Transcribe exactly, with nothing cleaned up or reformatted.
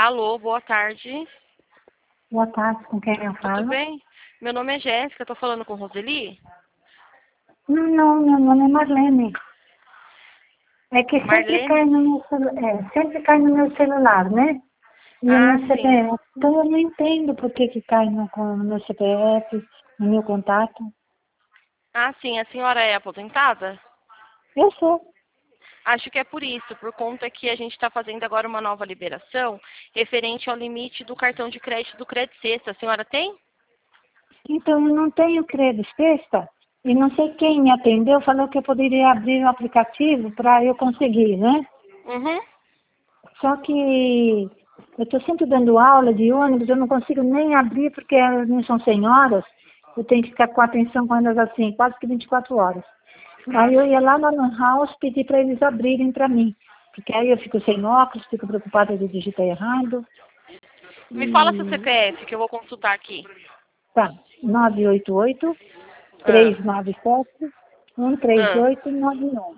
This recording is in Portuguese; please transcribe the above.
Alô, boa tarde. Boa tarde, com quem eu falo? Tudo bem? Meu nome é Jéssica, tô falando com Roseli? Não, não, meu nome é Marlene. É que sempre cai Marlene? no meu celular, é, sempre cai no meu celular, né? E o Ah, meu C P sim. F. Então eu não entendo por que que cai no, com- no meu C P F, no meu contato. Ah, sim, a senhora é aposentada? Eu sou. Acho que é por isso, por conta que a gente está fazendo agora uma nova liberação referente ao limite do cartão de crédito do Credit Sexta. A senhora tem? Então eu não tenho crédito sexta. E não sei quem me atendeu, falou que eu poderia abrir o aplicativo para eu conseguir, né? Uhum. Só que eu estou sempre dando aula de ônibus, eu não consigo nem abrir porque elas não são senhoras. Eu tenho que ficar com atenção com elas assim, quase que vinte e quatro horas. Ah, Aí eu ia sim. lá no Lan House pedir para eles abrirem para mim. Porque aí eu fico sem óculos, fico preocupada de digitar errado. Me fala seu E C P F, que eu vou consultar aqui. tá, nove oito oito, Ah, três nove sete, um três ah. oito nove um.